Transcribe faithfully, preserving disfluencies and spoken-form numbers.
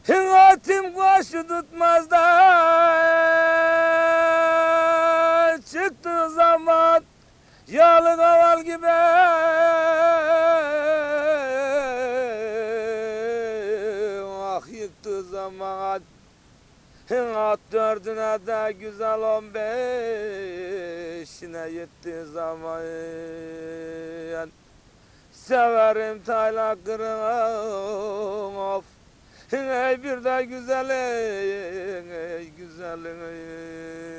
Himmetim koşu tutmaz da çıktığı zaman yağlı kaval gibi ah yıktığı zaman at dördüne de güzel on beşine yettiği zaman severim tayla kırın of ey bir de güzelin ey güzelin ey.